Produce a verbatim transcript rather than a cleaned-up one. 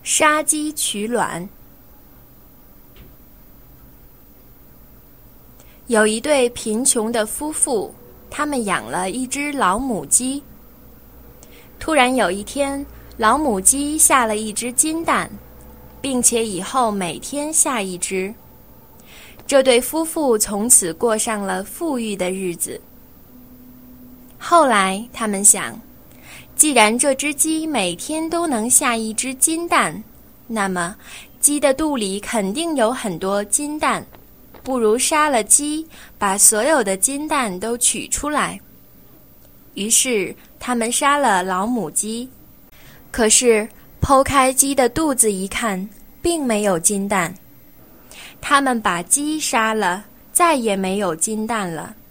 杀鸡取卵。有一对贫穷的夫妇，他们养了一只老母鸡。突然有一天，老母鸡下了一只金蛋，并且以后每天下一只。这对夫妇从此过上了富裕的日子。后来他们想，既然这只鸡每天都能下一只金蛋，那么鸡的肚里肯定有很多金蛋，不如杀了鸡，把所有的金蛋都取出来。于是他们杀了老母鸡，可是剖开鸡的肚子一看，并没有金蛋。他们把鸡杀了，再也没有金蛋了。